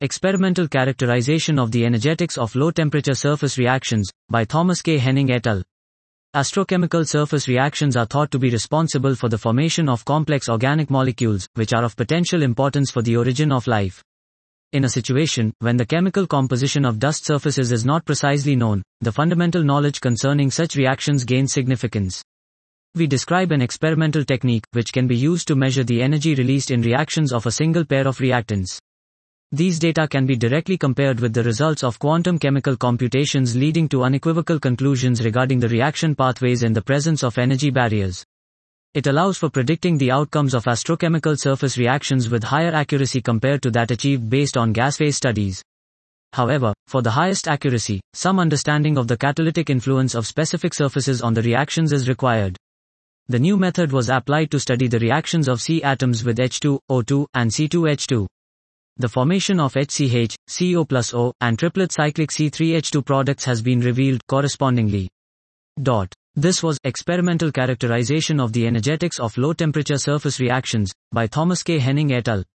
Experimental Characterization of the Energetics of Low-Temperature Surface Reactions, by Thomas K. Henning et al. Astrochemical surface reactions are thought to be responsible for the formation of complex organic molecules, which are of potential importance for the origin of life. In a situation when the chemical composition of dust surfaces is not precisely known, the fundamental knowledge concerning such reactions gains significance. We describe an experimental technique which can be used to measure the energy released in reactions of a single pair of reactants. These data can be directly compared with the results of quantum chemical computations, leading to unequivocal conclusions regarding the reaction pathways in the presence of energy barriers. It allows for predicting the outcomes of astrochemical surface reactions with higher accuracy compared to that achieved based on gas phase studies. However, for the highest accuracy, some understanding of the catalytic influence of specific surfaces on the reactions is required. The new method was applied to study the reactions of C atoms with H2, O2, and C2H2. The formation of HCH, CO plus O, and triplet cyclic C3H2 products has been revealed correspondingly. This was Experimental Characterization of the Energetics of Low-Temperature Surface Reactions, by Thomas K. Henning et al.